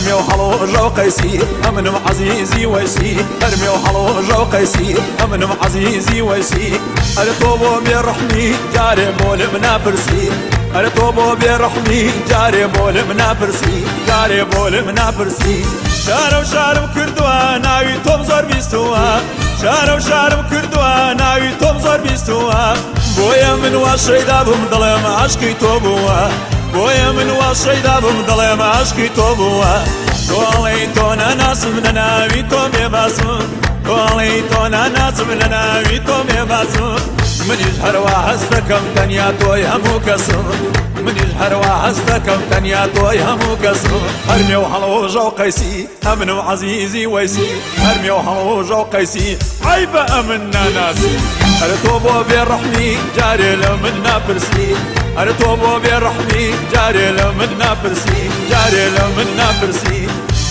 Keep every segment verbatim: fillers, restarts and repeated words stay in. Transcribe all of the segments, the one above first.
هرمي وحلو جو قيسي أمن عزيزي ويسي هرمي وحلو جو قيسي أمن عزيزي ويسي أرتوبو برحمي جاري بول منابرسي أرتوبو برحمي جاري بول منابرسي جاري بول منابرسي شارو شارم كردوا ناوي توم زور بيستوا شارو شارم كردوا ناوي توم زور بيستوا بويا من واشيدا بمضلم عشقي توبوا بويا من واشيدا بمضلم عشقي توبوا تولي تونا ناس من ناوي توم يباسم تولي تونا ناس من ناوي توم يباسم من يجهر وحزتكم تنيا توي همو كسم من يجهر وحزتكم تنيا توي همو كسم هرمي وحلو جو قيسي أمن وعزيزي ويسي هرمي وحلو جو قيسي عيب أمنا ناسي أرتوبو بالرحمي جاري لمنا برسي أرتوبو بالرحمي جاري لمنا برسي جاري لمنا برسي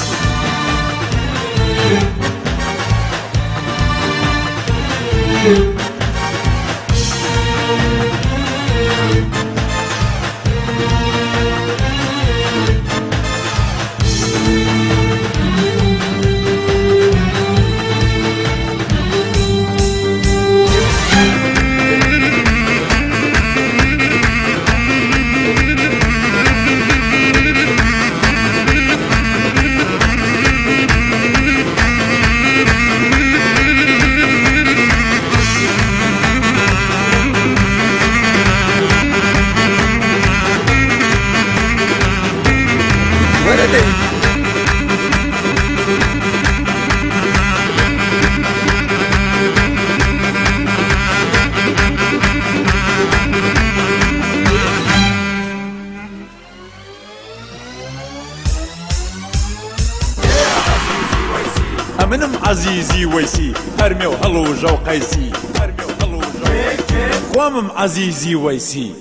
أمنم عزيزي ويسي هرمي وهلو جو قيسي هرمي وهلو جو خوامم عزيزي ويسي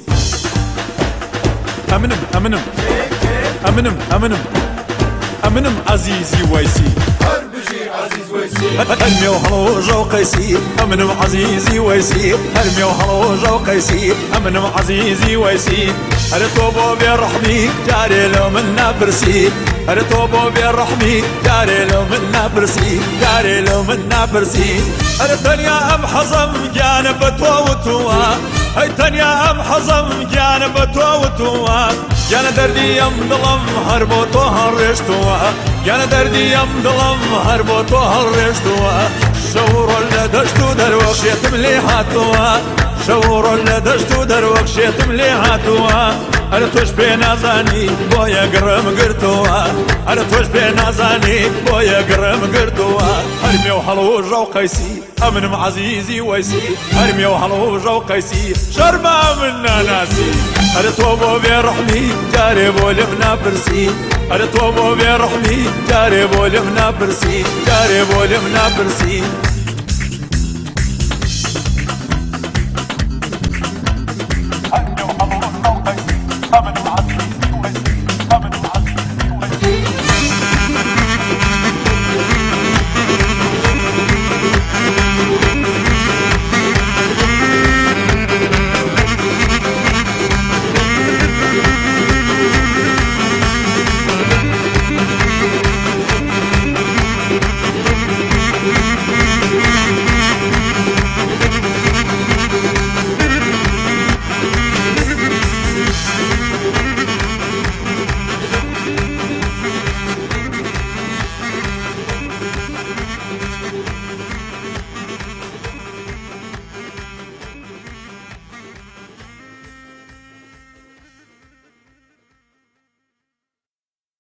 أمنم أمنم أمنم أمنم أمنم عزيزي ويسي هربجي عزيز ويسي هرمي وهلو جو قيسي أمنم عزيزي ويسي هرمي وهلو جو قيسي أمنم عزيزي ويسي أرتوبو بالرحمي جاري لو منا برسي أرتوبو بالرحمي جاري لو منا برسي جاري لو منا برسي الدنيا أم حزم جانب توتوا هاي الدنيا أم حزم جانب توتوا جانا دردي يم ظلم هربو تهرشتوا جانا دردي يم ظلم هربو تهرشتوا شور لدشتو دروخ يتم لي حاتوا شور لدشتو دروخ يتم لي حاتوا أنا توش بين زاني بويا قرم قرتوا أنا توش بين زاني بويا قرم قرتوا هرمي وحلو جو قيسي أمن عزيزي ويسي هرمي وحلو جو قيسي شربا منا ناسي أنا توبو برحمي جاري بولمنا برسي أنا توبو برحمي جاري بولمنا برسي جاري بولمنا برسي